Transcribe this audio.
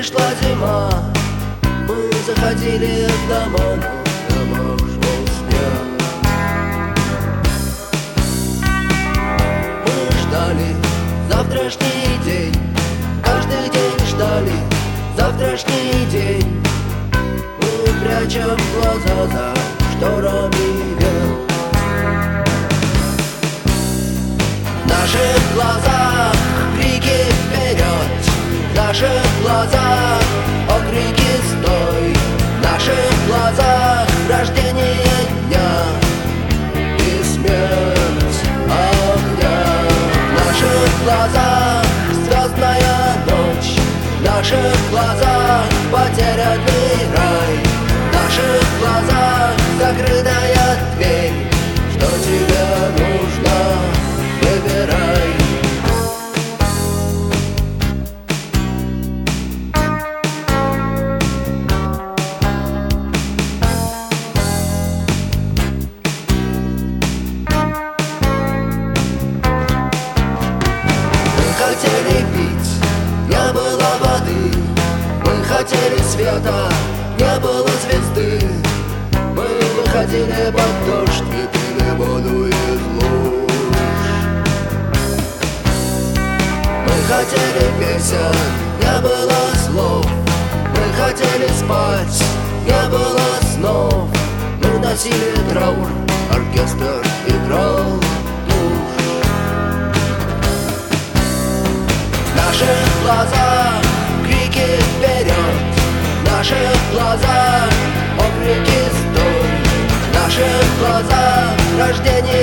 пришла зима, мы заходили в дома, но в домах шел снег. Мы ждали завтрашний день, каждый день ждали завтрашний день. Мы прячем глаза за шторами век. В наших глазах крики вперед, в наших глазах окрики стой, в наших глазах рождение дня и смерть огня. В наших глазах звездная ночь, в наших глазах потерянный рай, в наших глазах закрытая дверь. Что тебе нужно, выбирай. Мы хотели пить, не было воды. Мы хотели света, не было звезды. Мы выходили под дождь и пили воду из луж. Мы хотели песен, не было слов. Мы хотели спать, не было снов. Мы носили траур, оркестр играл тушь. В наших глазах крики вперед, в наших глазах окрики стой, в наших глазах рождение